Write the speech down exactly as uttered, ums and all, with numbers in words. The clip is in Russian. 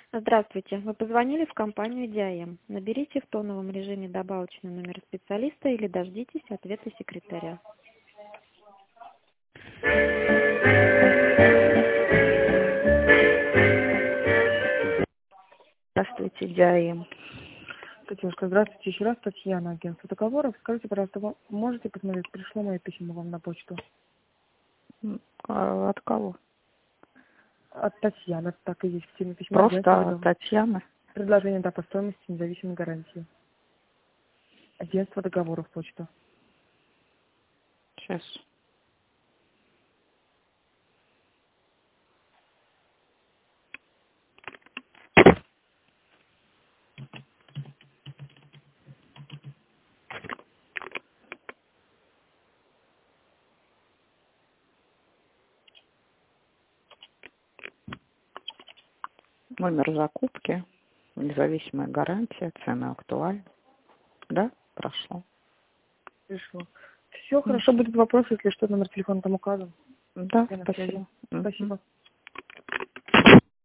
Здравствуйте. Вы позвонили в компанию Диаем. Наберите в тоновом режиме добавочный номер специалиста или дождитесь ответа секретаря. Здравствуйте, Диаем. Татьяшка, здравствуйте. Еще раз Татьяна, агентство договоров. Скажите, пожалуйста, вы можете посмотреть, пришло мое письмо вам на почту? А от кого? От Татьяны, так и есть в теме письма. Просто Агентство договоров. Татьяна. Предложение да, по стоимости независимой гарантии. Агентство договоров почта. Сейчас. Номер закупки, независимая гарантия, цены актуальны. Да, прошло. Пришло. Все, хорошо, будут вопросы, если что, номер телефона там указан. Да, Я на связи. спасибо. Мгм. Спасибо.